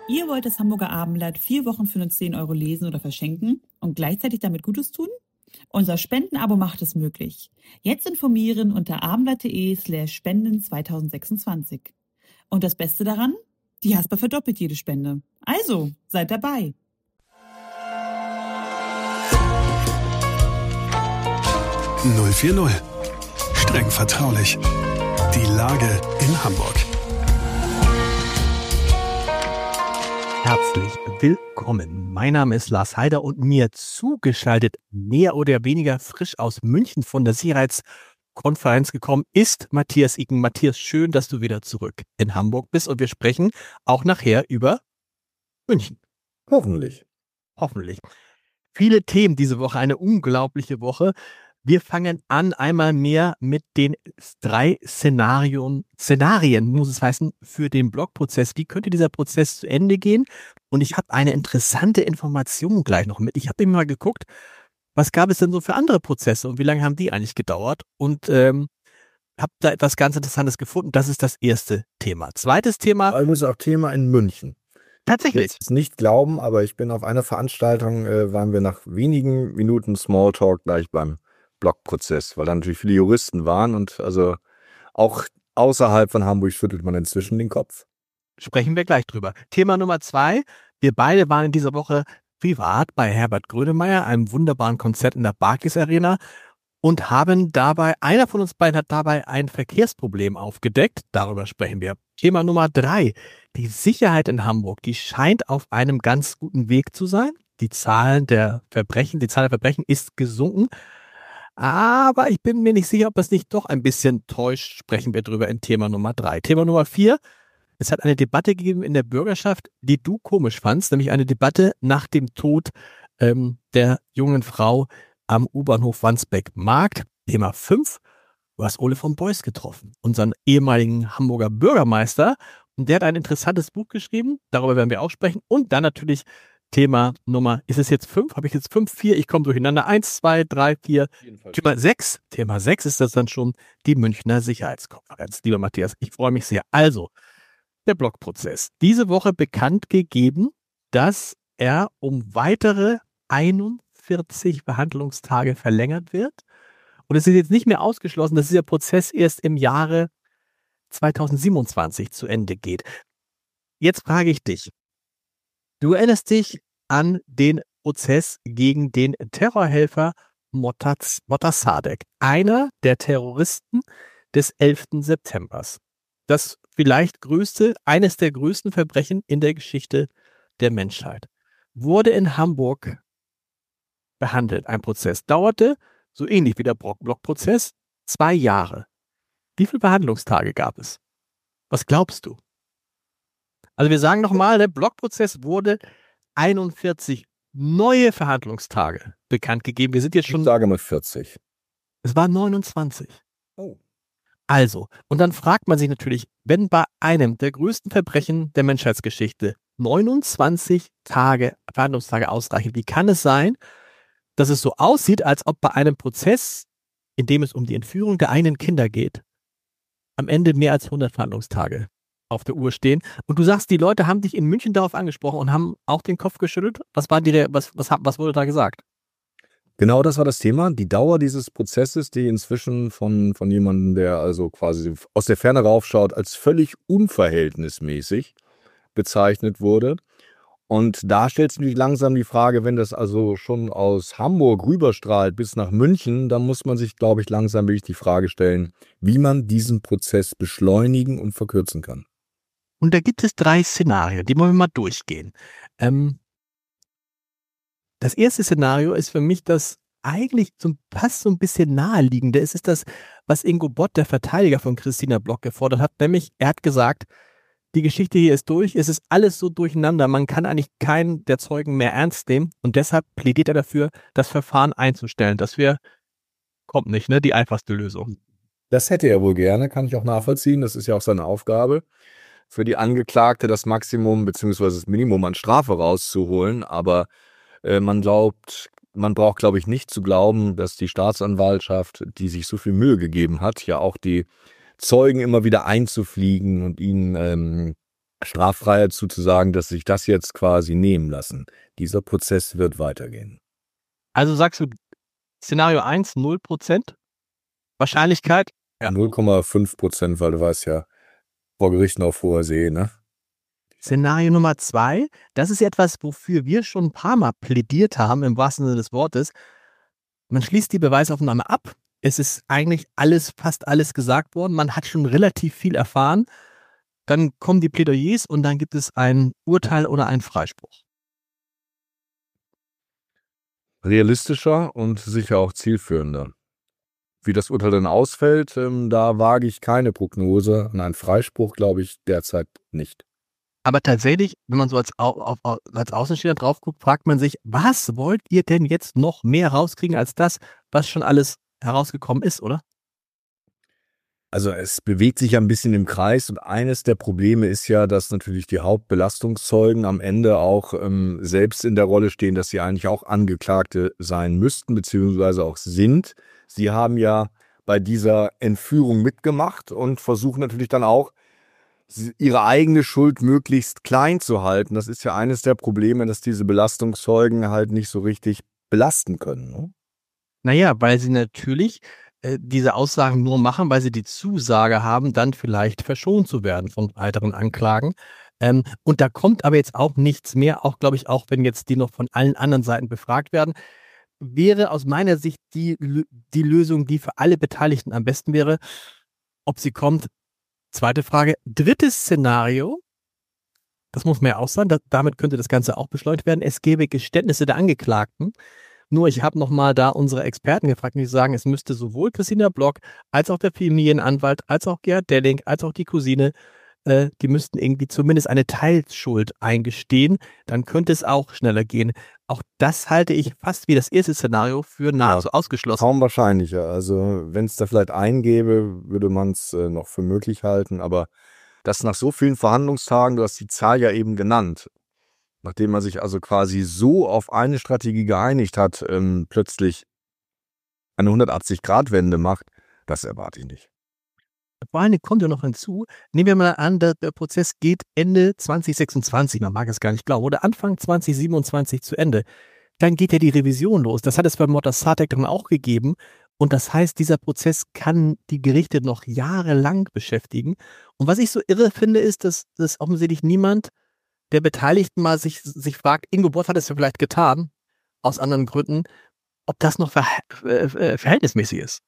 Ihr wollt das Hamburger Abendblatt 4 Wochen für nur 10 Euro lesen oder verschenken und gleichzeitig damit Gutes tun? Unser Spendenabo macht es möglich. Jetzt informieren unter abendblatt.de/spenden 2026. Und das Beste daran? Die Hasper verdoppelt jede Spende. Also, seid dabei. #040. Streng vertraulich. Die Lage in Hamburg. Herzlich willkommen. Mein Name ist Lars Heider und mir zugeschaltet, mehr oder weniger frisch aus München von der Sicherheitskonferenz gekommen, ist Matthias Iken. Matthias, schön, dass du wieder zurück in Hamburg bist und wir sprechen auch nachher über München. Hoffentlich. Hoffentlich. Viele Themen diese Woche, eine unglaubliche Woche. Wir fangen an einmal mehr mit den 3 Szenarien, muss es heißen, für den Blockprozess. Wie könnte dieser Prozess zu Ende gehen? Und ich habe eine interessante Information gleich noch mit. Ich habe eben mal geguckt, was gab es denn so für andere Prozesse und wie lange haben die eigentlich gedauert? Und habe da etwas ganz Interessantes gefunden. Das ist das erste Thema. Zweites Thema. Übrigens auch Thema in München. Tatsächlich. Ich will es nicht glauben, aber ich bin auf einer Veranstaltung, waren wir nach wenigen Minuten Smalltalk gleich beim Blockprozess, weil da natürlich viele Juristen waren und also auch außerhalb von Hamburg schüttelt man inzwischen den Kopf. Sprechen wir gleich drüber. Thema Nummer 2. Wir beide waren in dieser Woche privat bei Herbert Grönemeyer, einem wunderbaren Konzert in der Barclays Arena und haben dabei, einer von uns beiden hat dabei ein Verkehrsproblem aufgedeckt. Darüber sprechen wir. Thema Nummer 3. Die Sicherheit in Hamburg, die scheint auf einem ganz guten Weg zu sein. Die Zahl der Verbrechen ist gesunken. Aber ich bin mir nicht sicher, ob das nicht doch ein bisschen täuscht. Sprechen wir drüber in Thema Nummer 3. Thema Nummer 4. Es hat eine Debatte gegeben in der Bürgerschaft, die du komisch fandst, nämlich eine Debatte nach dem Tod der jungen Frau am U-Bahnhof Wandsbek-Markt. Thema 5. Du hast Ole von Beuys getroffen, unseren ehemaligen Hamburger Bürgermeister. Und der hat ein interessantes Buch geschrieben. Darüber werden wir auch sprechen. Und dann natürlich Thema Nummer, ist es jetzt 5? Habe ich jetzt 5, 4? Ich komme durcheinander. 1, 2, 3, 4. Thema 6. Thema 6 ist das dann schon die Münchner Sicherheitskonferenz. Lieber Matthias, ich freue mich sehr. Also, der Blockprozess. Diese Woche bekannt gegeben, dass er um weitere 41 Verhandlungstage verlängert wird. Und es ist jetzt nicht mehr ausgeschlossen, dass dieser Prozess erst im Jahre 2027 zu Ende geht. Jetzt frage ich dich. Du erinnerst dich an den Prozess gegen den Terrorhelfer Motassadegh, einer der Terroristen des 11. Septembers. Das vielleicht eines der größten Verbrechen in der Geschichte der Menschheit. Wurde in Hamburg behandelt. Ein Prozess dauerte, so ähnlich wie der Blockprozess, 2 Jahre. Wie viele Verhandlungstage gab es? Was glaubst du? Also wir sagen nochmal, der Blockprozess wurde 41 neue Verhandlungstage bekannt gegeben. Wir sind jetzt schon... Ich sage mal 40. Es waren 29. Oh. Also, und dann fragt man sich natürlich, wenn bei einem der größten Verbrechen der Menschheitsgeschichte 29 Verhandlungstage ausreichen, wie kann es sein, dass es so aussieht, als ob bei einem Prozess, in dem es um die Entführung der eigenen Kinder geht, am Ende mehr als 100 Verhandlungstage auf der Uhr stehen. Und du sagst, die Leute haben dich in München darauf angesprochen und haben auch den Kopf geschüttelt. Was wurde da gesagt? Genau das war das Thema. Die Dauer dieses Prozesses, die inzwischen von jemandem, der also quasi aus der Ferne raufschaut, als völlig unverhältnismäßig bezeichnet wurde. Und da stellt sich natürlich langsam die Frage, wenn das also schon aus Hamburg rüberstrahlt bis nach München, dann muss man sich, glaube ich, langsam wirklich die Frage stellen, wie man diesen Prozess beschleunigen und verkürzen kann. Und da gibt es 3 Szenarien, die wollen wir mal durchgehen. Das erste Szenario ist für mich das eigentlich fast so ein bisschen naheliegende. Es ist das, was Ingo Bott, der Verteidiger von Christina Block, gefordert hat. Nämlich, er hat gesagt, die Geschichte hier ist durch, es ist alles so durcheinander, man kann eigentlich keinen der Zeugen mehr ernst nehmen. Und deshalb plädiert er dafür, das Verfahren einzustellen. Kommt nicht, ne? Die einfachste Lösung. Das hätte er wohl gerne, kann ich auch nachvollziehen. Das ist ja auch seine Aufgabe, für die Angeklagte das Maximum bzw. das Minimum an Strafe rauszuholen. Aber man braucht, glaube ich, nicht zu glauben, dass die Staatsanwaltschaft, die sich so viel Mühe gegeben hat, ja auch die Zeugen immer wieder einzufliegen und ihnen Straffreiheit zuzusagen, dass sich das jetzt quasi nehmen lassen. Dieser Prozess wird weitergehen. Also sagst du Szenario 1, 0% Wahrscheinlichkeit? Ja. 0,5%, weil du weißt ja, vor Gerichten auf hoher See, ne? Szenario Nummer 2, das ist etwas, wofür wir schon ein paar Mal plädiert haben, im wahrsten Sinne des Wortes. Man schließt die Beweisaufnahme ab. Es ist eigentlich fast alles gesagt worden. Man hat schon relativ viel erfahren. Dann kommen die Plädoyers und dann gibt es ein Urteil oder einen Freispruch. Realistischer und sicher auch zielführender. Wie das Urteil dann ausfällt, da wage ich keine Prognose. An einen Freispruch glaube ich derzeit nicht. Aber tatsächlich, wenn man so als Außenstehender drauf guckt, fragt man sich, was wollt ihr denn jetzt noch mehr rauskriegen als das, was schon alles herausgekommen ist, oder? Also es bewegt sich ja ein bisschen im Kreis und eines der Probleme ist ja, dass natürlich die Hauptbelastungszeugen am Ende auch selbst in der Rolle stehen, dass sie eigentlich auch Angeklagte sein müssten, beziehungsweise auch sind. Sie haben ja bei dieser Entführung mitgemacht und versuchen natürlich dann auch, ihre eigene Schuld möglichst klein zu halten. Das ist ja eines der Probleme, dass diese Belastungszeugen halt nicht so richtig belasten können. Ne? Naja, weil sie natürlich diese Aussagen nur machen, weil sie die Zusage haben, dann vielleicht verschont zu werden von weiteren Anklagen. Und da kommt aber jetzt auch nichts mehr, auch glaube ich, auch wenn jetzt die noch von allen anderen Seiten befragt werden, wäre aus meiner Sicht die Lösung, die für alle Beteiligten am besten wäre. Ob sie kommt, zweite Frage. Drittes Szenario, das muss man ja auch sagen, damit könnte das Ganze auch beschleunigt werden. Es gäbe Geständnisse der Angeklagten. Nur ich habe nochmal da unsere Experten gefragt, die sagen, es müsste sowohl Christina Block als auch der Familienanwalt, als auch Gerd Delling, als auch die Cousine, die müssten irgendwie zumindest eine Teilschuld eingestehen. Dann könnte es auch schneller gehen. Auch das halte ich fast wie das erste Szenario für nahezu ausgeschlossen. Kaum wahrscheinlicher. Also wenn es da vielleicht einen gäbe, würde man es noch für möglich halten. Aber das nach so vielen Verhandlungstagen, du hast die Zahl ja eben genannt, nachdem man sich also quasi so auf eine Strategie geeinigt hat, plötzlich eine 180-Grad-Wende macht, das erwarte ich nicht. Vor allem kommt ja noch hinzu, nehmen wir mal an, der Prozess geht Ende 2026, man mag es gar nicht glauben, oder Anfang 2027 zu Ende. Dann geht ja die Revision los. Das hat es bei Motassatek dann auch gegeben. Und das heißt, dieser Prozess kann die Gerichte noch jahrelang beschäftigen. Und was ich so irre finde, ist, dass offensichtlich niemand der Beteiligten mal sich fragt, Ingo Boss hat es ja vielleicht getan, aus anderen Gründen, ob das noch verhältnismäßig ist.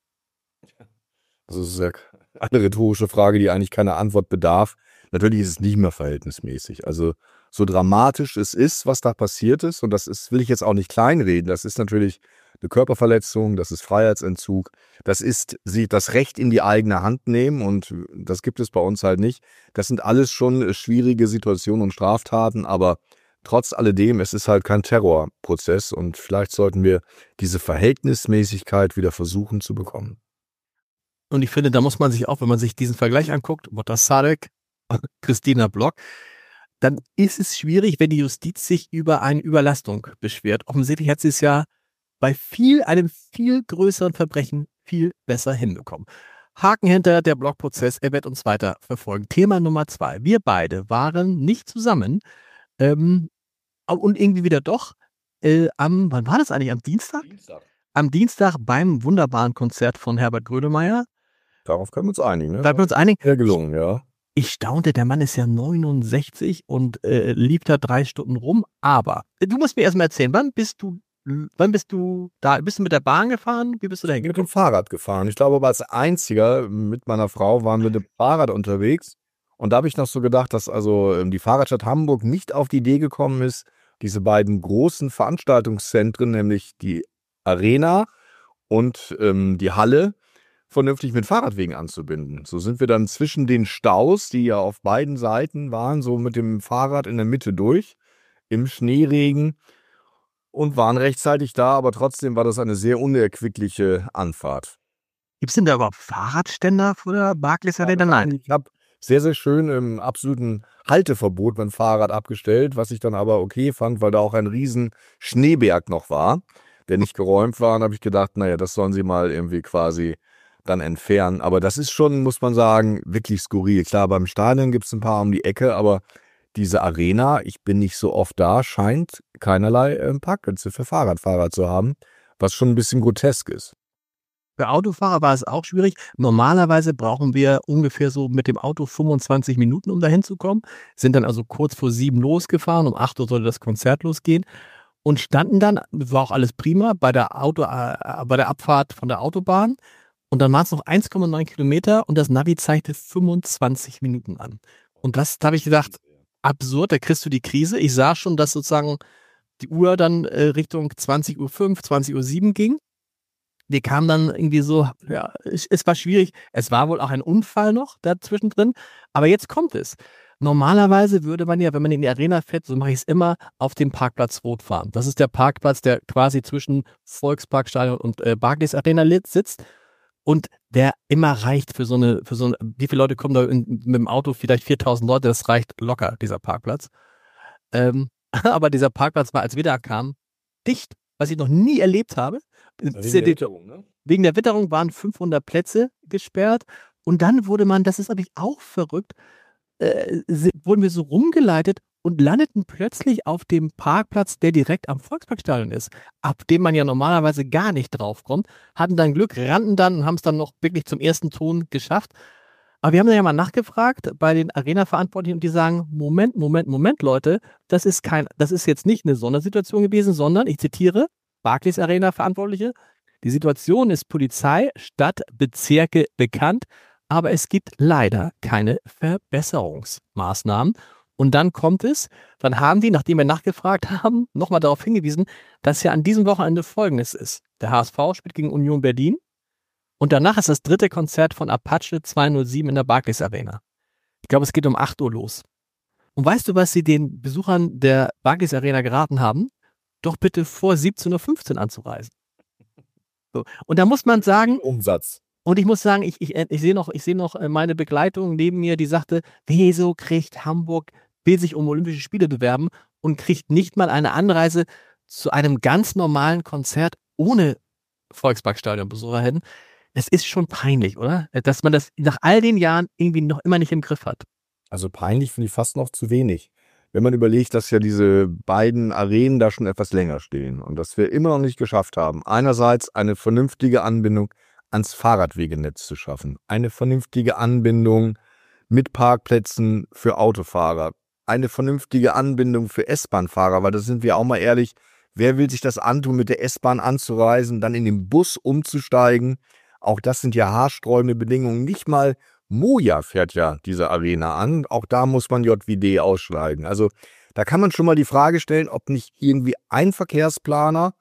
Das ist ja eine rhetorische Frage, die eigentlich keine Antwort bedarf. Natürlich ist es nicht mehr verhältnismäßig. Also so dramatisch es ist, was da passiert ist, und das ist, will ich jetzt auch nicht kleinreden, das ist natürlich eine Körperverletzung, das ist Freiheitsentzug, das ist das Recht in die eigene Hand nehmen, und das gibt es bei uns halt nicht. Das sind alles schon schwierige Situationen und Straftaten, aber trotz alledem, es ist halt kein Terrorprozess, und vielleicht sollten wir diese Verhältnismäßigkeit wieder versuchen zu bekommen. Und ich finde, da muss man sich auch, wenn man sich diesen Vergleich anguckt, Motassatek, Christina Block, dann ist es schwierig, wenn die Justiz sich über eine Überlastung beschwert. Offensichtlich hat sie es ja bei einem viel größeren Verbrechen viel besser hinbekommen. Haken hinter, der Blockprozess, er wird uns weiter verfolgen. Thema Nummer 2. Wir beide waren nicht zusammen und irgendwie wieder doch wann war das eigentlich? Am Dienstag? Am Dienstag beim wunderbaren Konzert von Herbert Grönemeyer. Darauf können wir uns einigen. Ne? Da können wir uns einigen. Sehr gelungen, ja. Ich staunte, der Mann ist ja 69 und lief da 3 Stunden rum. Aber du musst mir erstmal erzählen, wann bist du da? Bist du mit der Bahn gefahren? Wie bist du da Mit hingekommen? dem Fahrrad gefahren. Ich glaube, aber als einziger mit meiner Frau waren wir mit dem Fahrrad unterwegs. Und da habe ich noch so gedacht, dass also die Fahrradstadt Hamburg nicht auf die Idee gekommen ist, diese beiden großen Veranstaltungszentren, nämlich die Arena und die Halle, vernünftig mit Fahrradwegen anzubinden. So sind wir dann zwischen den Staus, die ja auf beiden Seiten waren, so mit dem Fahrrad in der Mitte durch, im Schneeregen, und waren rechtzeitig da, aber trotzdem war das eine sehr unerquickliche Anfahrt. Gibt es denn da überhaupt Fahrradständer vor der Barclays Arena? Nein. Ich habe sehr, sehr schön im absoluten Halteverbot mein Fahrrad abgestellt, was ich dann aber okay fand, weil da auch ein riesen Schneeberg noch war, der nicht geräumt war. Und habe ich gedacht, naja, das sollen sie mal irgendwie quasi dann entfernen. Aber das ist schon, muss man sagen, wirklich skurril. Klar, beim Stadion gibt es ein paar um die Ecke, aber diese Arena, ich bin nicht so oft da, scheint keinerlei Parkplätze für Fahrradfahrer zu haben, was schon ein bisschen grotesk ist. Für Autofahrer war es auch schwierig. Normalerweise brauchen wir ungefähr so mit dem Auto 25 Minuten, um dahin zu kommen. Sind dann also kurz vor 7 losgefahren. Um 8 Uhr sollte das Konzert losgehen. Und standen dann, war auch alles prima, bei der Abfahrt von der Autobahn. Und dann waren es noch 1,9 Kilometer und das Navi zeigte 25 Minuten an. Und da habe ich gedacht, absurd, da kriegst du die Krise. Ich sah schon, dass sozusagen die Uhr dann Richtung 20:05 Uhr, 20:07 Uhr ging. Wir kamen dann irgendwie so, ja, es war schwierig. Es war wohl auch ein Unfall noch dazwischen drin. Aber jetzt kommt es. Normalerweise würde man ja, wenn man in die Arena fährt, so mache ich es immer, auf dem Parkplatz Rot fahren. Das ist der Parkplatz, der quasi zwischen Volksparkstadion und Barclays Arena sitzt. Und der immer reicht für so eine, wie viele Leute kommen da mit dem Auto? Vielleicht 4.000 Leute, das reicht locker, dieser Parkplatz. Aber dieser Parkplatz war, als wir da kamen, dicht, was ich noch nie erlebt habe. Wegen der Witterung waren 500 Plätze gesperrt und dann wurde man, das ist natürlich auch verrückt, wurden wir so rumgeleitet und landeten plötzlich auf dem Parkplatz, der direkt am Volksparkstadion ist, ab dem man ja normalerweise gar nicht draufkommt, hatten dann Glück, rannten dann und haben es dann noch wirklich zum ersten Ton geschafft. Aber wir haben dann ja mal nachgefragt bei den Arena-Verantwortlichen und die sagen, Moment, Leute, das ist jetzt nicht eine Sondersituation gewesen, sondern, ich zitiere, Barclays Arena-Verantwortliche, die Situation ist Polizei, Stadt, Bezirke bekannt, aber es gibt leider keine Verbesserungsmaßnahmen. Und dann kommt es, dann haben die, nachdem wir nachgefragt haben, nochmal darauf hingewiesen, dass ja an diesem Wochenende Folgendes ist. Der HSV spielt gegen Union Berlin und danach ist das 3. Konzert von Apache 207 in der Barclays Arena. Ich glaube, es geht um 8 Uhr los. Und weißt du, was sie den Besuchern der Barclays Arena geraten haben? Doch bitte vor 17:15 Uhr anzureisen. So. Und da muss man sagen, Umsatz. und ich muss sagen, ich sehe noch meine Begleitung neben mir, die sagte, wieso will sich um Olympische Spiele bewerben und kriegt nicht mal eine Anreise zu einem ganz normalen Konzert ohne Volksparkstadionbesucher hin. Es ist schon peinlich, oder? Dass man das nach all den Jahren irgendwie noch immer nicht im Griff hat. Also peinlich finde ich fast noch zu wenig. Wenn man überlegt, dass ja diese beiden Arenen da schon etwas länger stehen und dass wir immer noch nicht geschafft haben, einerseits eine vernünftige Anbindung ans Fahrradwegenetz zu schaffen, eine vernünftige Anbindung mit Parkplätzen für Autofahrer, eine vernünftige Anbindung für S-Bahn-Fahrer, weil da sind wir auch mal ehrlich, wer will sich das antun, mit der S-Bahn anzureisen, dann in den Bus umzusteigen? Auch das sind ja haarsträubende Bedingungen. Nicht mal Moja fährt ja diese Arena an. Auch da muss man JWD aussteigen. Also da kann man schon mal die Frage stellen, ob nicht irgendwie ein Verkehrsplaner.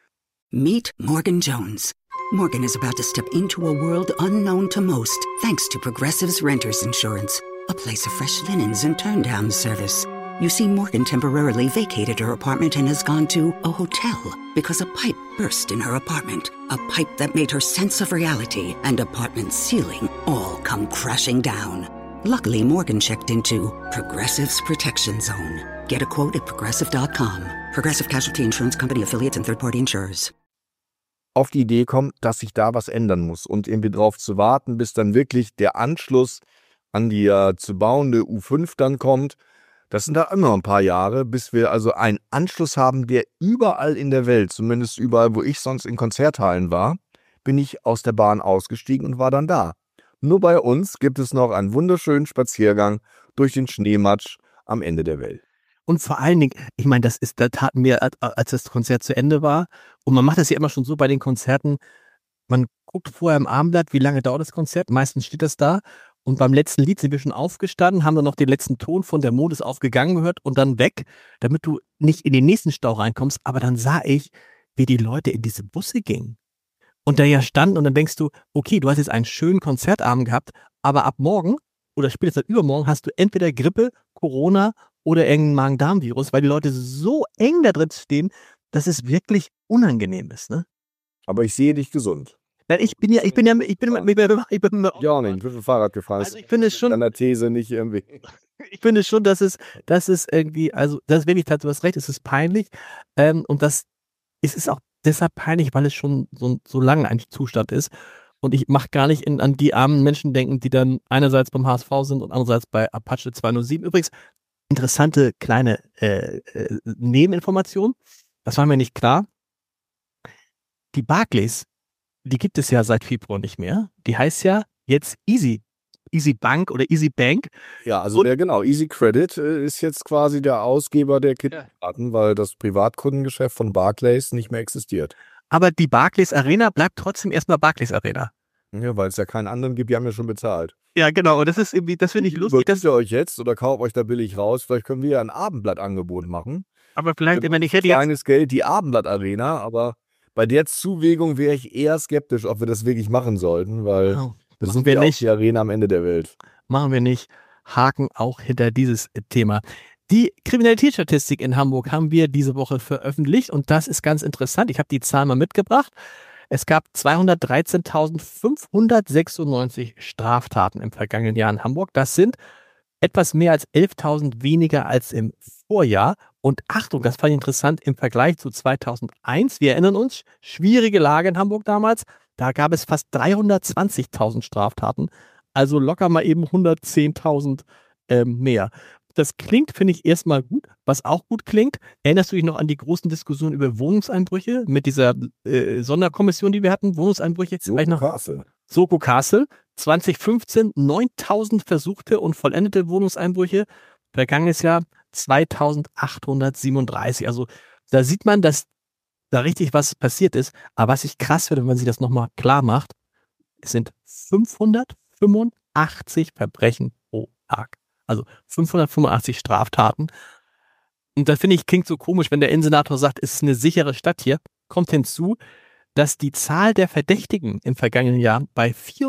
Meet Morgan Jones. Morgan is about to step into a world unknown to most, thanks to Progressive's Renters Insurance, a place of fresh linens and turn-down service. You see, Morgan temporarily vacated her apartment and has gone to a hotel because a pipe burst in her apartment. A pipe that made her sense of reality and apartment ceiling all come crashing down. Luckily, Morgan checked into Progressive's Protection Zone. Get a quote at progressive.com. Progressive Casualty Insurance Company Affiliates and Third-Party Insurers. Auf die Idee kommt, dass sich da was ändern muss und irgendwie drauf zu warten, bis dann wirklich der Anschluss an die zu bauende U5 dann kommt. Das sind da immer noch ein paar Jahre, bis wir also einen Anschluss haben, der überall in der Welt, zumindest überall, wo ich sonst in Konzerthallen war, bin ich aus der Bahn ausgestiegen und war dann da. Nur bei uns gibt es noch einen wunderschönen Spaziergang durch den Schneematsch am Ende der Welt. Und vor allen Dingen, ich meine, da taten wir, als das Konzert zu Ende war, und man macht das ja immer schon so bei den Konzerten, man guckt vorher im Abendblatt, wie lange dauert das Konzert, meistens steht das da, und beim letzten Lied sind wir schon aufgestanden, haben dann noch den letzten Ton von Der Mond ist aufgegangen gehört und dann weg, damit du nicht in den nächsten Stau reinkommst, aber dann sah ich, wie die Leute in diese Busse gingen. Und da ja standen und dann denkst du, okay, du hast jetzt einen schönen Konzertabend gehabt, aber ab morgen oder spätestens übermorgen hast du entweder Grippe, Corona oder irgendein Magen-Darm-Virus, weil die Leute so eng da drin stehen, dass es wirklich unangenehm ist, ne? Aber ich sehe dich gesund. Nein, ich bin Ja, nicht, ich bin Fahrrad gefahren. Also ich finde es schon, Deiner These nicht irgendwie. ich finde schon, dass es irgendwie, also das ist wirklich, du hast recht, es ist peinlich, und es ist auch deshalb peinlich, weil es schon so lange ein Zustand ist. Und ich mache gar nicht an die armen Menschen denken, die dann einerseits beim HSV sind und andererseits bei Apache 207. Übrigens, interessante kleine Nebeninformation. Das war mir nicht klar. Die Barclays, die gibt es ja seit Februar nicht mehr. Die heißt ja jetzt Easy Bank oder Easy Bank. Ja, also Easy Credit ist jetzt quasi der Ausgeber der Kreditkarten, weil das Privatkundengeschäft von Barclays nicht mehr existiert. Aber die Barclays Arena bleibt trotzdem erstmal Barclays Arena. Ja, weil es ja keinen anderen gibt, die haben ja schon bezahlt. Ja, genau. Und das ist irgendwie, das finde ich lustig. Überlegt ihr euch jetzt oder kauft euch da billig raus? Vielleicht können wir ja ein Abendblattangebot machen. Aber vielleicht, wenn ich hätte kleines Geld, die Abendblatt-Arena, aber bei der Zuwägung wäre ich eher skeptisch, ob wir das wirklich machen sollten, weil das sind wir nicht die Arena am Ende der Welt. Machen wir nicht. Haken auch hinter dieses Thema. Die Kriminalitätsstatistik in Hamburg haben wir diese Woche veröffentlicht und das ist ganz interessant. Ich habe die Zahl mal mitgebracht. Es gab 213.596 Straftaten im vergangenen Jahr in Hamburg. Das sind etwas mehr als 11.000 weniger als im Vorjahr. Und Achtung, das fand ich interessant im Vergleich zu 2001. Wir erinnern uns, schwierige Lage in Hamburg damals. Da gab es fast 320.000 Straftaten. Also locker mal eben 110.000 mehr. Das klingt, finde ich, erstmal gut. Was auch gut klingt, erinnerst du dich noch an die großen Diskussionen über Wohnungseinbrüche mit dieser Sonderkommission, die wir hatten? Wohnungseinbrüche? Soko Castle. 2015 9.000 versuchte und vollendete Wohnungseinbrüche. Vergangenes Jahr 2.837. Also da sieht man, dass da richtig was passiert ist. Aber was ich krass finde, wenn man sich das nochmal klar macht, es sind 585 Verbrechen pro Tag. Also 585 Straftaten. Und da finde ich, klingt so komisch, wenn der Innensenator sagt, es ist eine sichere Stadt hier. Kommt hinzu, dass die Zahl der Verdächtigen im vergangenen Jahr bei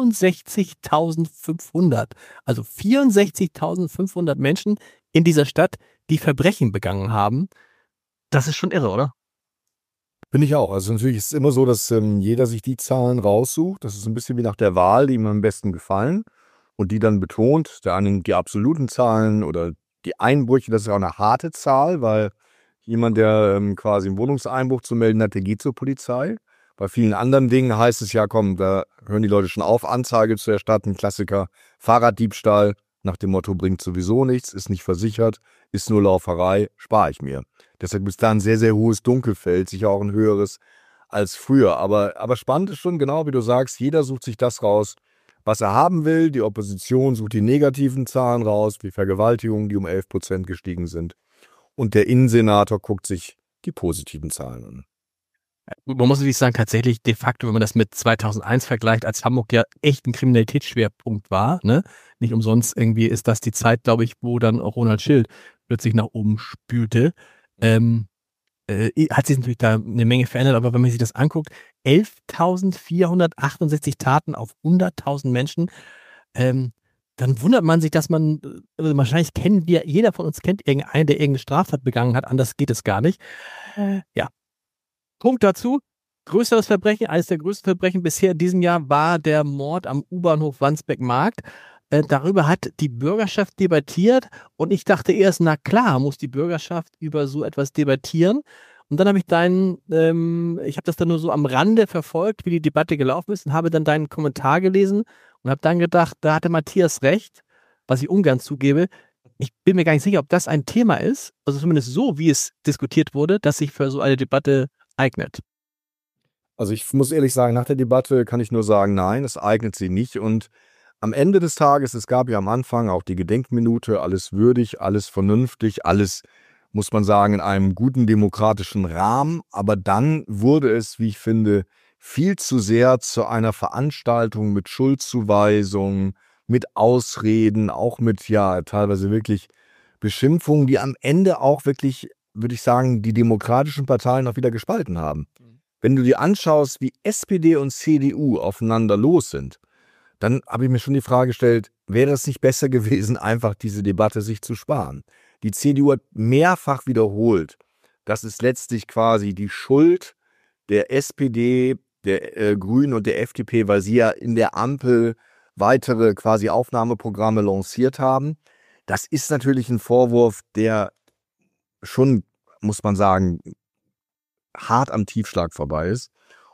64.500, also 64.500 Menschen in dieser Stadt, die Verbrechen begangen haben. Das ist schon irre, oder? Finde ich auch. Also natürlich ist es immer so, dass jeder sich die Zahlen raussucht. Das ist ein bisschen wie nach der Wahl, die ihm am besten gefallen. Und die dann betont, der eine die absoluten Zahlen oder die Einbrüche, das ist auch eine harte Zahl, weil jemand, der quasi einen Wohnungseinbruch zu melden hat, der geht zur Polizei. Bei vielen anderen Dingen heißt es ja, komm, da hören die Leute schon auf, Anzeige zu erstatten, Klassiker, Fahrraddiebstahl, nach dem Motto, bringt sowieso nichts, ist nicht versichert, ist nur Lauferei, spare ich mir. Deshalb ist da ein sehr, sehr hohes Dunkelfeld, sicher auch ein höheres als früher. Aber spannend ist schon, genau wie du sagst, jeder sucht sich das raus, was er haben will. Die Opposition sucht die negativen Zahlen raus, wie Vergewaltigungen, die um 11% gestiegen sind. Und der Innensenator guckt sich die positiven Zahlen an. Man muss natürlich sagen, tatsächlich de facto, wenn man das mit 2001 vergleicht, als Hamburg ja echt ein Kriminalitätsschwerpunkt war, ne? Nicht umsonst irgendwie ist das die Zeit, glaube ich, wo dann auch Ronald Schild plötzlich nach oben spülte. Hat sich natürlich da eine Menge verändert, aber wenn man sich das anguckt, 11.468 Taten auf 100.000 Menschen, dann wundert man sich, dass man, also wahrscheinlich jeder von uns kennt irgendeinen, der irgendeine Straftat begangen hat, anders geht es gar nicht. Ja. Punkt dazu, größeres Verbrechen, eines der größten Verbrechen bisher in diesem Jahr war der Mord am U-Bahnhof Wandsbek-Markt. Darüber hat die Bürgerschaft debattiert und ich dachte erst, na klar, muss die Bürgerschaft über so etwas debattieren. Und dann habe ich ich habe das dann nur so am Rande verfolgt, wie die Debatte gelaufen ist und habe dann deinen Kommentar gelesen und habe dann gedacht, da hatte Matthias recht, was ich ungern zugebe. Ich bin mir gar nicht sicher, ob das ein Thema ist, also zumindest so, wie es diskutiert wurde, dass sich für so eine Debatte eignet. Also ich muss ehrlich sagen, nach der Debatte kann ich nur sagen, nein, es eignet sie nicht. Und am Ende des Tages, es gab ja am Anfang auch die Gedenkminute, alles würdig, alles vernünftig, alles, muss man sagen, in einem guten demokratischen Rahmen. Aber dann wurde es, wie ich finde, viel zu sehr zu einer Veranstaltung mit Schuldzuweisungen, mit Ausreden, auch mit ja teilweise wirklich Beschimpfungen, die am Ende auch wirklich, würde ich sagen, die demokratischen Parteien auch wieder gespalten haben. Wenn du dir anschaust, wie SPD und CDU aufeinander los sind, dann habe ich mir schon die Frage gestellt, wäre es nicht besser gewesen, einfach diese Debatte sich zu sparen? Die CDU hat mehrfach wiederholt, dass es letztlich quasi die Schuld der SPD, der Grünen und der FDP, weil sie ja in der Ampel weitere quasi Aufnahmeprogramme lanciert haben. Das ist natürlich ein Vorwurf, der schon, muss man sagen, hart am Tiefschlag vorbei ist.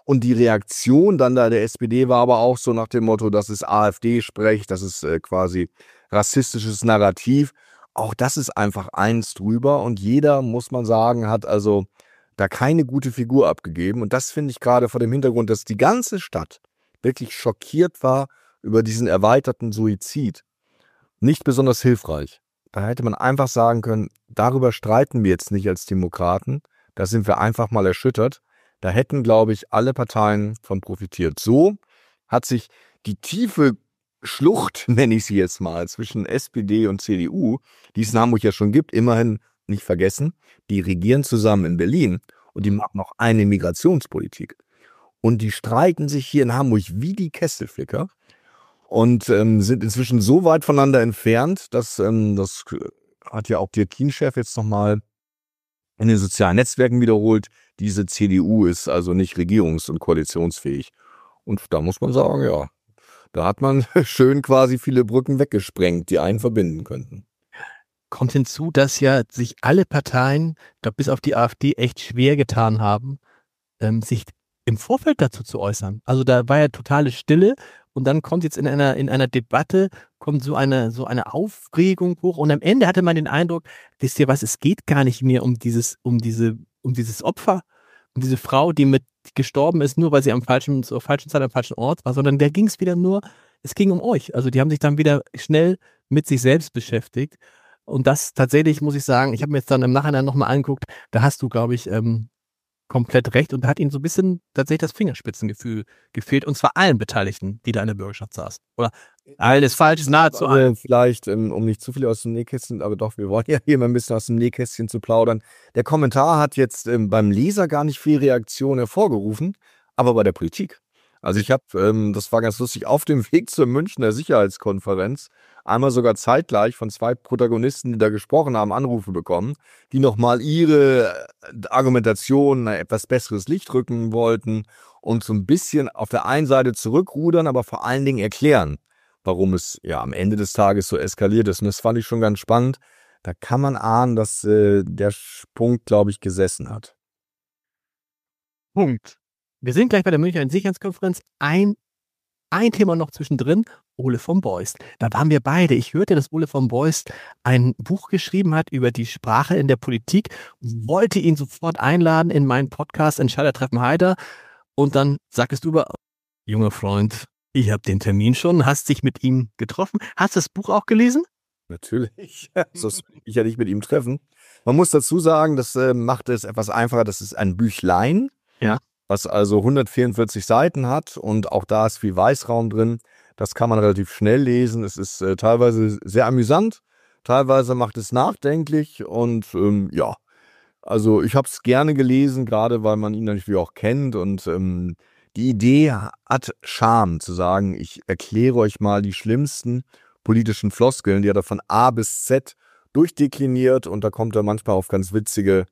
Und die Reaktion dann da der SPD war aber auch so nach dem Motto, das ist AfD-Sprech, das ist quasi rassistisches Narrativ. Auch das ist einfach eins drüber und jeder, muss man sagen, hat also da keine gute Figur abgegeben. Und das finde ich gerade vor dem Hintergrund, dass die ganze Stadt wirklich schockiert war über diesen erweiterten Suizid, nicht besonders hilfreich. Da hätte man einfach sagen können, darüber streiten wir jetzt nicht als Demokraten, da sind wir einfach mal erschüttert. Da hätten, glaube ich, alle Parteien von profitiert. So hat sich die tiefe Schlucht, nenne ich sie jetzt mal, zwischen SPD und CDU, die es in Hamburg ja schon gibt, immerhin nicht vergessen, die regieren zusammen in Berlin und die machen noch eine Migrationspolitik. Und die streiten sich hier in Hamburg wie die Kesselflicker und sind inzwischen so weit voneinander entfernt, dass das hat ja auch Dirk Kienchef jetzt nochmal in den sozialen Netzwerken wiederholt, diese CDU ist also nicht regierungs- und koalitionsfähig. Und da muss man sagen, ja, da hat man schön quasi viele Brücken weggesprengt, die einen verbinden könnten. Kommt hinzu, dass ja sich alle Parteien, ich glaube bis auf die AfD, echt schwer getan haben, sich im Vorfeld dazu zu äußern. Also da war ja totale Stille und dann kommt jetzt in einer Debatte kommt so eine Aufregung hoch und am Ende hatte man den Eindruck, wisst ihr was, es geht gar nicht mehr um dieses Opfer, um diese Frau, die gestorben ist, nur weil sie zur falschen Zeit am falschen Ort war, sondern es ging um euch. Also die haben sich dann wieder schnell mit sich selbst beschäftigt und das tatsächlich, muss ich sagen, ich habe mir jetzt dann im Nachhinein nochmal angeguckt, da hast du, glaube ich, komplett recht und da hat ihnen so ein bisschen tatsächlich das Fingerspitzengefühl gefehlt und zwar allen Beteiligten, die da in der Bürgerschaft saßen. Oder allen ist falsch, ist nahezu allen. Vielleicht, um nicht zu viel aus dem Nähkästchen, aber doch, wir wollen ja hier mal ein bisschen aus dem Nähkästchen zu plaudern. Der Kommentar hat jetzt beim Leser gar nicht viel Reaktion hervorgerufen, aber bei der Politik. Also ich habe, das war ganz lustig, auf dem Weg zur Münchner Sicherheitskonferenz einmal sogar zeitgleich von 2 Protagonisten, die da gesprochen haben, Anrufe bekommen, die nochmal ihre Argumentation ein etwas besseres Licht rücken wollten und so ein bisschen auf der einen Seite zurückrudern, aber vor allen Dingen erklären, warum es ja am Ende des Tages so eskaliert ist. Und das fand ich schon ganz spannend. Da kann man ahnen, dass der Punkt, glaube ich, gesessen hat. Punkt. Wir sind gleich bei der Münchner Sicherheitskonferenz. Ein Thema noch zwischendrin, Ole von Beust. Da waren wir beide. Ich hörte, dass Ole von Beust ein Buch geschrieben hat über die Sprache in der Politik und wollte ihn sofort einladen in meinen Podcast Entscheidertreffen Heider. Und dann sagtest du, junger Freund, ich habe den Termin schon, hast dich mit ihm getroffen. Hast du das Buch auch gelesen? Natürlich. Sonst will ich ja nicht mit ihm treffen. Man muss dazu sagen, das macht es etwas einfacher. Das ist ein Büchlein. Ja. Was also 144 Seiten hat und auch da ist viel Weißraum drin. Das kann man relativ schnell lesen. Es ist teilweise sehr amüsant, teilweise macht es nachdenklich und ja, also ich habe es gerne gelesen, gerade weil man ihn natürlich auch kennt und die Idee hat Charme zu sagen, ich erkläre euch mal die schlimmsten politischen Floskeln, die hat er von A bis Z durchdekliniert und da kommt er manchmal auf ganz witzige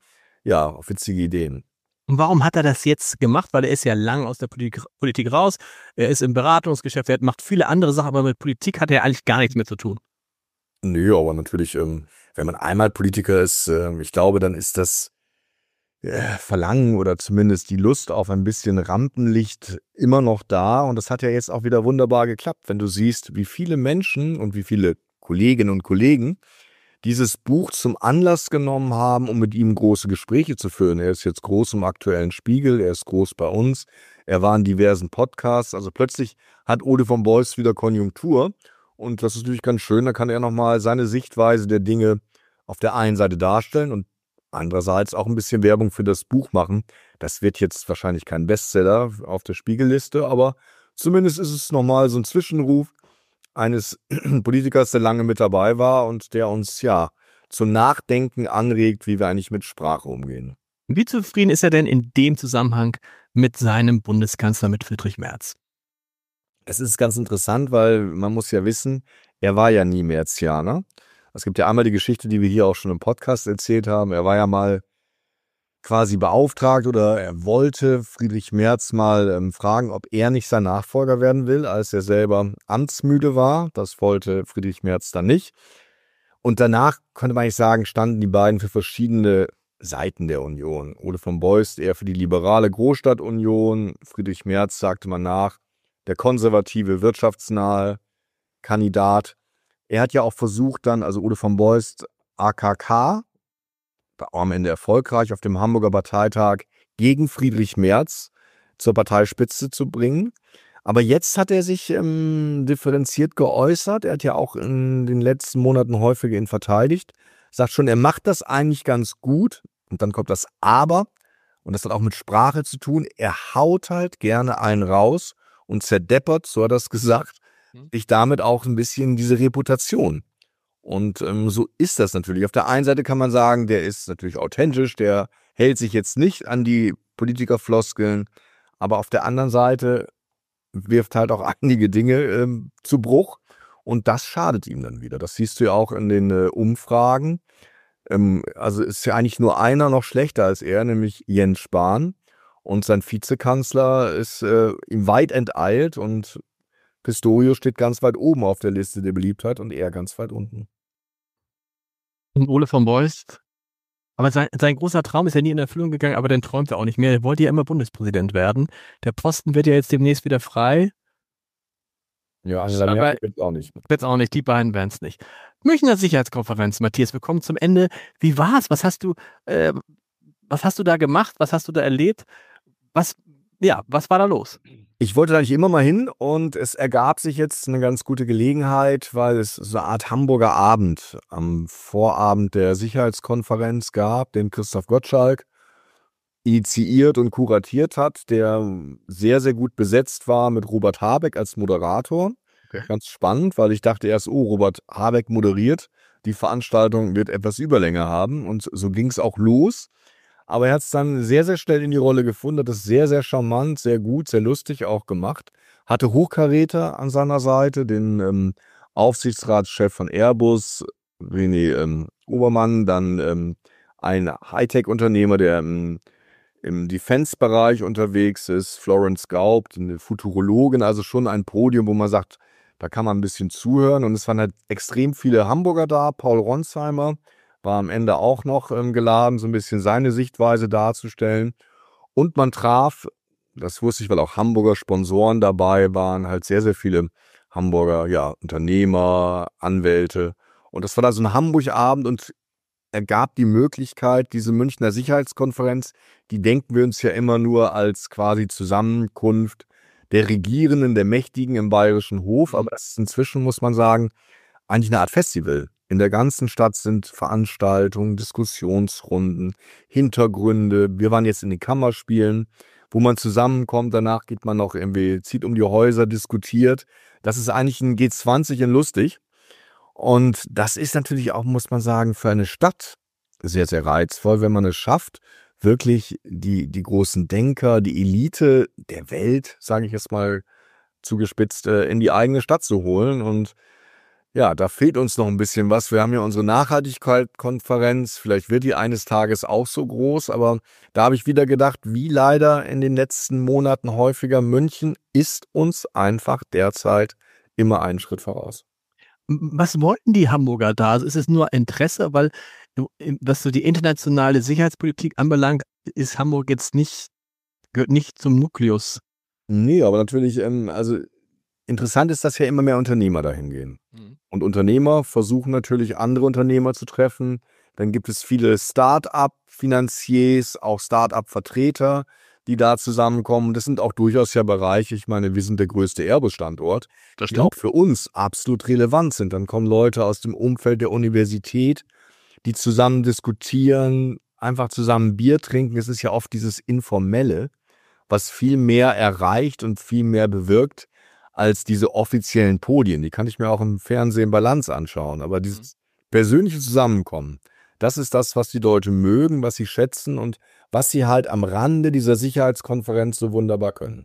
Ideen. Und warum hat er das jetzt gemacht? Weil er ist ja lang aus der Politik raus. Er ist im Beratungsgeschäft, er macht viele andere Sachen, aber mit Politik hat er eigentlich gar nichts mehr zu tun. Nö, aber natürlich, wenn man einmal Politiker ist, ich glaube, dann ist das Verlangen oder zumindest die Lust auf ein bisschen Rampenlicht immer noch da. Und das hat ja jetzt auch wieder wunderbar geklappt, wenn du siehst, wie viele Menschen und wie viele Kolleginnen und Kollegen dieses Buch zum Anlass genommen haben, um mit ihm große Gespräche zu führen. Er ist jetzt groß im aktuellen Spiegel, er ist groß bei uns, er war in diversen Podcasts. Also plötzlich hat Ole von Beust wieder Konjunktur und das ist natürlich ganz schön, da kann er nochmal seine Sichtweise der Dinge auf der einen Seite darstellen und andererseits auch ein bisschen Werbung für das Buch machen. Das wird jetzt wahrscheinlich kein Bestseller auf der Spiegelliste, aber zumindest ist es nochmal so ein Zwischenruf eines Politikers, der lange mit dabei war und der uns ja zum Nachdenken anregt, wie wir eigentlich mit Sprache umgehen. Wie zufrieden ist er denn in dem Zusammenhang mit seinem Bundeskanzler, mit Friedrich Merz? Es ist ganz interessant, weil man muss ja wissen, er war ja nie Merzianer. Es gibt ja einmal die Geschichte, die wir hier auch schon im Podcast erzählt haben. Er war ja mal quasi beauftragt oder er wollte Friedrich Merz mal fragen, ob er nicht sein Nachfolger werden will, als er selber amtsmüde war. Das wollte Friedrich Merz dann nicht. Und danach, könnte man nicht sagen, standen die beiden für verschiedene Seiten der Union. Ole von Beust eher für die liberale Großstadtunion. Friedrich Merz sagte man nach, der konservative, wirtschaftsnahe Kandidat. Er hat ja auch versucht dann, also Ole von Beust, AKK, war am Ende erfolgreich auf dem Hamburger Parteitag gegen Friedrich Merz zur Parteispitze zu bringen. Aber jetzt hat er sich differenziert geäußert. Er hat ja auch in den letzten Monaten häufiger ihn verteidigt. Sagt schon, er macht das eigentlich ganz gut. Und dann kommt das Aber. Und das hat auch mit Sprache zu tun. Er haut halt gerne einen raus und zerdeppert, so hat er es gesagt, sich damit auch ein bisschen diese Reputation. Und so ist das natürlich. Auf der einen Seite kann man sagen, der ist natürlich authentisch, der hält sich jetzt nicht an die Politikerfloskeln. Aber auf der anderen Seite wirft halt auch einige Dinge zu Bruch und das schadet ihm dann wieder. Das siehst du ja auch in den Umfragen. Also ist ja eigentlich nur einer noch schlechter als er, nämlich Jens Spahn. Und sein Vizekanzler ist ihm weit enteilt und Pistorius steht ganz weit oben auf der Liste der Beliebtheit und er ganz weit unten. Und Ole von Beust, aber sein großer Traum ist ja nie in Erfüllung gegangen, aber den träumt er auch nicht mehr. Er wollte ja immer Bundespräsident werden. Der Posten wird ja jetzt demnächst wieder frei. Ja, Angela Merkel wird es auch nicht. Wird's auch nicht, die beiden werden es nicht. Münchner Sicherheitskonferenz, Matthias, wir kommen zum Ende. Wie war's? Was hast du da gemacht? Was hast du da erlebt? Was war da los? Ich wollte da nicht immer mal hin und es ergab sich jetzt eine ganz gute Gelegenheit, weil es so eine Art Hamburger Abend am Vorabend der Sicherheitskonferenz gab, den Christoph Gottschalk initiiert und kuratiert hat, der sehr, sehr gut besetzt war mit Robert Habeck als Moderator. Okay. Ganz spannend, weil ich dachte erst, Robert Habeck moderiert, die Veranstaltung wird etwas Überlänge haben und so ging es auch los. Aber er hat es dann sehr, sehr schnell in die Rolle gefunden, hat es sehr, sehr charmant, sehr gut, sehr lustig auch gemacht. Hatte Hochkaräter an seiner Seite, den Aufsichtsratschef von Airbus, René Obermann, dann ein Hightech-Unternehmer, der im Defense-Bereich unterwegs ist, Florence Gaub, eine Futurologin, also schon ein Podium, wo man sagt, da kann man ein bisschen zuhören. Und es waren halt extrem viele Hamburger da, Paul Ronsheimer war am Ende auch noch geladen, so ein bisschen seine Sichtweise darzustellen. Und man traf, das wusste ich, weil auch Hamburger Sponsoren dabei waren, halt sehr, sehr viele Hamburger, ja, Unternehmer, Anwälte. Und das war da so ein Hamburg-Abend und er gab die Möglichkeit, diese Münchner Sicherheitskonferenz, die denken wir uns ja immer nur als quasi Zusammenkunft der Regierenden, der Mächtigen im Bayerischen Hof, aber das ist inzwischen, muss man sagen, eigentlich eine Art Festival. In der ganzen Stadt sind Veranstaltungen, Diskussionsrunden, Hintergründe. Wir waren jetzt in den Kammerspielen, wo man zusammenkommt. Danach geht man noch irgendwie, zieht um die Häuser, diskutiert. Das ist eigentlich ein G20 in lustig. Und das ist natürlich auch, muss man sagen, für eine Stadt sehr, sehr reizvoll, wenn man es schafft, wirklich die großen Denker, die Elite der Welt, sage ich jetzt mal zugespitzt, in die eigene Stadt zu holen. Und ja, da fehlt uns noch ein bisschen was. Wir haben ja unsere Nachhaltigkeitskonferenz. Vielleicht wird die eines Tages auch so groß. Aber da habe ich wieder gedacht, wie leider in den letzten Monaten häufiger, München ist uns einfach derzeit immer einen Schritt voraus. Was wollten die Hamburger da? Also ist es nur Interesse? Weil, was so die internationale Sicherheitspolitik anbelangt, ist Hamburg jetzt gehört nicht zum Nukleus. Nee, aber natürlich, also interessant ist, dass ja immer mehr Unternehmer dahin gehen. Und Unternehmer versuchen natürlich andere Unternehmer zu treffen. Dann gibt es viele Start-up-Finanziers, auch Start-up-Vertreter, die da zusammenkommen. Das sind auch durchaus ja Bereiche, ich meine, wir sind der größte Airbus-Standort, die auch für uns absolut relevant sind. Dann kommen Leute aus dem Umfeld der Universität, die zusammen diskutieren, einfach zusammen Bier trinken. Es ist ja oft dieses Informelle, was viel mehr erreicht und viel mehr bewirkt als diese offiziellen Podien. Die kann ich mir auch im Fernsehen bei Lanz anschauen. Aber dieses persönliche Zusammenkommen, das ist das, was die Leute mögen, was sie schätzen und was sie halt am Rande dieser Sicherheitskonferenz so wunderbar können.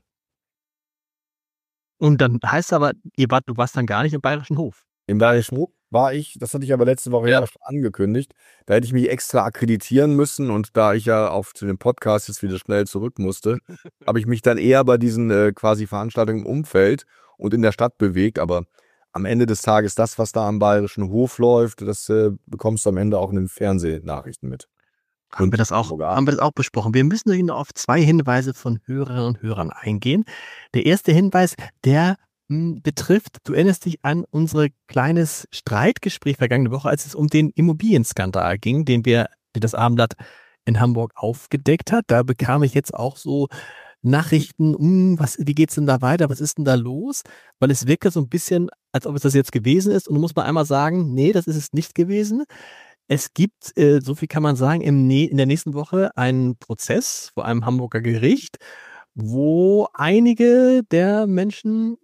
Und dann heißt aber, du warst dann gar nicht im Bayerischen Hof. Im Bayerischen Hof war ich, das hatte ich aber letzte Woche ja schon angekündigt, da hätte ich mich extra akkreditieren müssen und da ich ja zu dem Podcast jetzt wieder schnell zurück musste, habe ich mich dann eher bei diesen quasi Veranstaltungen im Umfeld und in der Stadt bewegt, aber am Ende des Tages das, was da am Bayerischen Hof läuft, das bekommst du am Ende auch in den Fernsehnachrichten mit. Haben wir das auch besprochen. Wir müssen noch auf 2 Hinweise von Hörerinnen und Hörern eingehen. Der erste Hinweis, der betrifft, du erinnerst dich an unser kleines Streitgespräch vergangene Woche, als es um den Immobilienskandal ging, den das Abendblatt in Hamburg aufgedeckt hat. Da bekam ich jetzt auch so Nachrichten, wie geht's denn da weiter, was ist denn da los? Weil es wirkte so ein bisschen, als ob es das jetzt gewesen ist. Und du musst mal einmal sagen, nee, das ist es nicht gewesen. Es gibt, so viel kann man sagen, in der nächsten Woche einen Prozess vor einem Hamburger Gericht, wo einige der Menschen,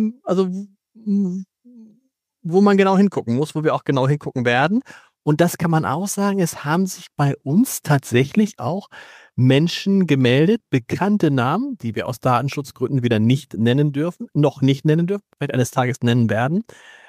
wo man genau hingucken muss, wo wir auch genau hingucken werden. Und das kann man auch sagen, es haben sich bei uns tatsächlich auch Menschen gemeldet, bekannte Namen, die wir aus Datenschutzgründen wieder noch nicht nennen dürfen, vielleicht eines Tages nennen werden,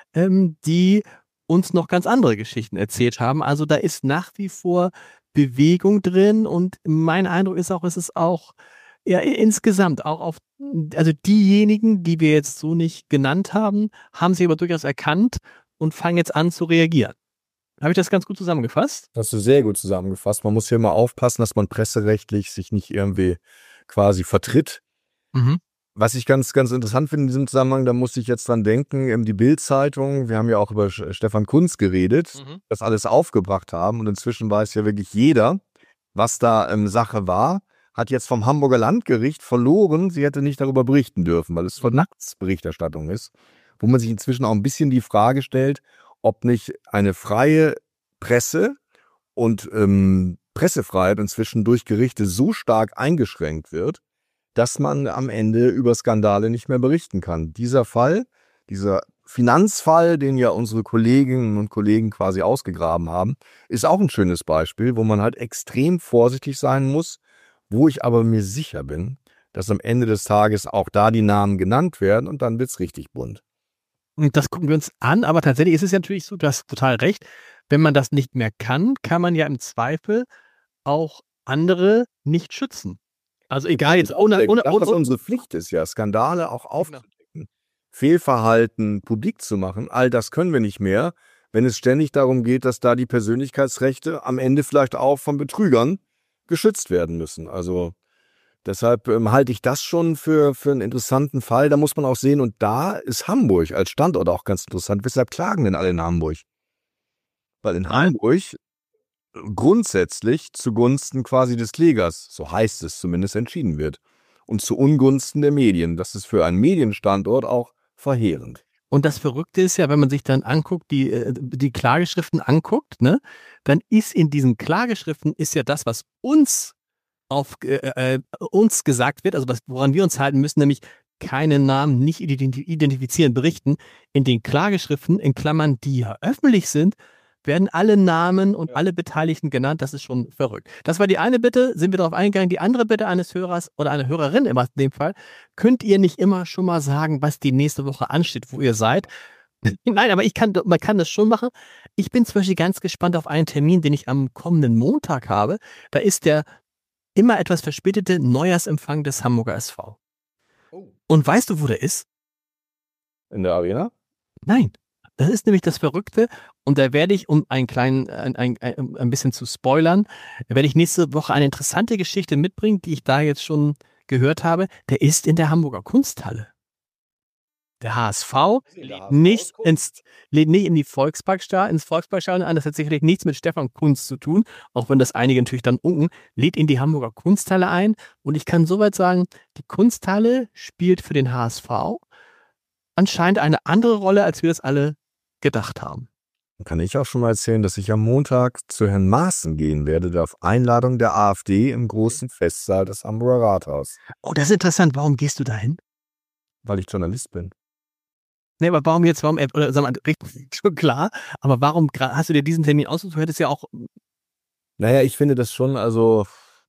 die uns noch ganz andere Geschichten erzählt haben. Also da ist nach wie vor Bewegung drin und mein Eindruck ist auch, es ist auch insgesamt auch also diejenigen, die wir jetzt so nicht genannt haben, haben sich aber durchaus erkannt und fangen jetzt an zu reagieren. Habe ich das ganz gut zusammengefasst? Das hast du sehr gut zusammengefasst. Man muss hier mal aufpassen, dass man presserechtlich sich nicht irgendwie quasi vertritt. Mhm. Was ich ganz, ganz interessant finde in diesem Zusammenhang, da muss ich jetzt dran denken, die Bild-Zeitung, wir haben ja auch über Stefan Kunz geredet, das alles aufgebracht haben und inzwischen weiß ja wirklich jeder, was da Sache war, hat jetzt vom Hamburger Landgericht verloren, sie hätte nicht darüber berichten dürfen, weil es Verdachtsberichterstattung ist, wo man sich inzwischen auch ein bisschen die Frage stellt, ob nicht eine freie Presse und Pressefreiheit inzwischen durch Gerichte so stark eingeschränkt wird, dass man am Ende über Skandale nicht mehr berichten kann. Dieser Fall, dieser Finanzfall, den ja unsere Kolleginnen und Kollegen quasi ausgegraben haben, ist auch ein schönes Beispiel, wo man halt extrem vorsichtig sein muss, wo ich aber mir sicher bin, dass am Ende des Tages auch da die Namen genannt werden und dann wird's richtig bunt. Und das gucken wir uns an, aber tatsächlich ist es ja natürlich so, du hast total recht, wenn man das nicht mehr kann man ja im Zweifel auch andere nicht schützen. Also egal jetzt was unsere Pflicht ist, ja, Skandale auch aufzudecken, Fehlverhalten publik zu machen, all das können wir nicht mehr, wenn es ständig darum geht, dass da die Persönlichkeitsrechte am Ende vielleicht auch von Betrügern geschützt werden müssen. Also deshalb halte ich das schon für einen interessanten Fall. Da muss man auch sehen, und da ist Hamburg als Standort auch ganz interessant. Weshalb klagen denn alle in Hamburg? Weil in Hamburg grundsätzlich zugunsten quasi des Klägers, so heißt es zumindest, entschieden wird. Und zu Ungunsten der Medien. Das ist für einen Medienstandort auch verheerend. Und das Verrückte ist ja, wenn man sich dann anguckt, die Klageschriften anguckt, ne, dann ist in diesen Klageschriften ist ja das, was uns gesagt wird, also woran wir uns halten müssen, nämlich keine Namen, nicht identifizieren, berichten. In den Klageschriften, in Klammern, die ja öffentlich sind, werden alle Namen und alle Beteiligten genannt. Das ist schon verrückt. Das war die eine Bitte, sind wir darauf eingegangen. Die andere Bitte eines Hörers oder einer Hörerin in dem Fall, könnt ihr nicht immer schon mal sagen, was die nächste Woche ansteht, wo ihr seid? Nein, aber man kann das schon machen. Ich bin zum Beispiel ganz gespannt auf einen Termin, den ich am kommenden Montag habe. Da ist der immer etwas verspätete Neujahrsempfang des Hamburger SV. Oh. Und weißt du, wo der ist? In der Arena? Nein. Das ist nämlich das Verrückte und da werde ich, um ein bisschen zu spoilern, werde ich nächste Woche eine interessante Geschichte mitbringen, die ich da jetzt schon gehört habe. Der ist in der Hamburger Kunsthalle. Der HSV nicht in die Volksparkstadion, ins Volksparkstadion an. Das hat sicherlich nichts mit Stefan Kunz zu tun, auch wenn das einige natürlich dann unken. Lädt in die Hamburger Kunsthalle ein und ich kann soweit sagen, die Kunsthalle spielt für den HSV anscheinend eine andere Rolle, als wir das alle gedacht haben. Kann ich auch schon mal erzählen, dass ich am Montag zu Herrn Maaßen gehen werde, der auf Einladung der AfD im großen Festsaal des Hamburger Rathaus. Oh, das ist interessant. Warum gehst du da hin? Weil ich Journalist bin. Nee, aber oder sag mal, richtig schon klar, aber warum hast du dir diesen Termin ausgesucht? Du hättest ja auch... Naja, ich finde das schon, also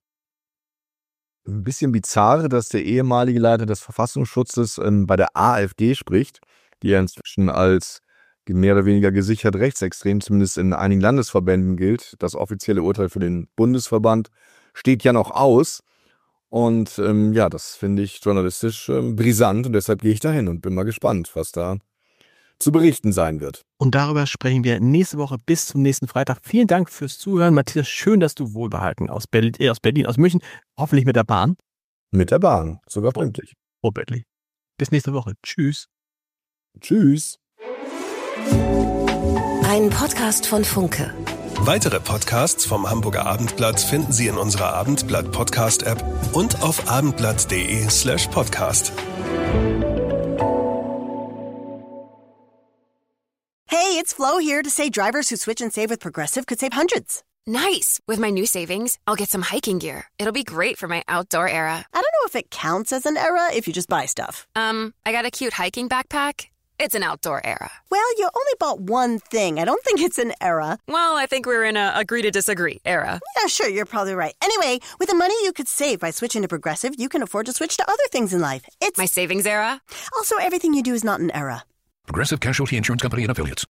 ein bisschen bizarr, dass der ehemalige Leiter des Verfassungsschutzes bei der AfD spricht, die ja inzwischen als mehr oder weniger gesichert rechtsextrem, zumindest in einigen Landesverbänden gilt. Das offizielle Urteil für den Bundesverband steht ja noch aus. Und das finde ich journalistisch brisant und deshalb gehe ich da hin und bin mal gespannt, was da zu berichten sein wird. Und darüber sprechen wir nächste Woche bis zum nächsten Freitag. Vielen Dank fürs Zuhören. Matthias, schön, dass du wohlbehalten aus Berlin, aus München, hoffentlich mit der Bahn. Mit der Bahn, sogar pünktlich. Vorbildlich. Bis nächste Woche. Tschüss. Tschüss. Ein Podcast von Funke. Weitere Podcasts vom Hamburger Abendblatt finden Sie in unserer Abendblatt-Podcast-App und auf abendblatt.de/podcast. Hey, it's Flo here to say drivers who switch and save with Progressive could save hundreds. Nice! With my new savings, I'll get some hiking gear. It'll be great for my outdoor era. I don't know if it counts as an era if you just buy stuff. I got a cute hiking backpack. It's an outdoor era. Well, you only bought one thing. I don't think it's an era. Well, I think we're in a agree to disagree era. Yeah, sure, you're probably right. Anyway, with the money you could save by switching to Progressive, you can afford to switch to other things in life. It's my savings era. Also, everything you do is not an era. Progressive Casualty Insurance Company and Affiliates.